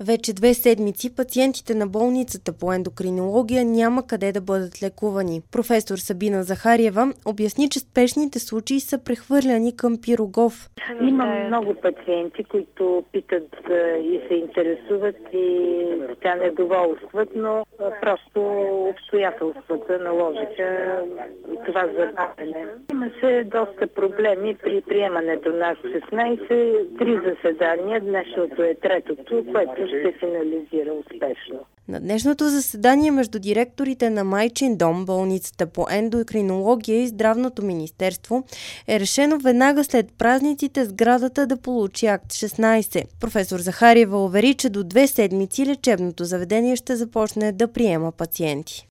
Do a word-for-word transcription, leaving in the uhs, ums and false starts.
Вече две седмици пациентите на болницата по ендокринология няма къде да бъдат лекувани. Професор Сабина Захариева обясни, че спешните случаи са прехвърляни към Пирогов. Има много пациенти, които питат и се интересуват и тя недоволстват, но просто обстоятелствата наложиха това забавяне. Има се доста проблеми при приемането на Акт шестнайсет, три заседания, днешното е третото, което ще финализира успешно. На днешното заседание между директорите на Майчин дом, болницата по ендокринология и Здравното министерство е решено веднага след празниците сградата да получи Акт шестнайсет. Професор Захариева увери, че до две седмици лечебното заведение ще започне да приема пациенти.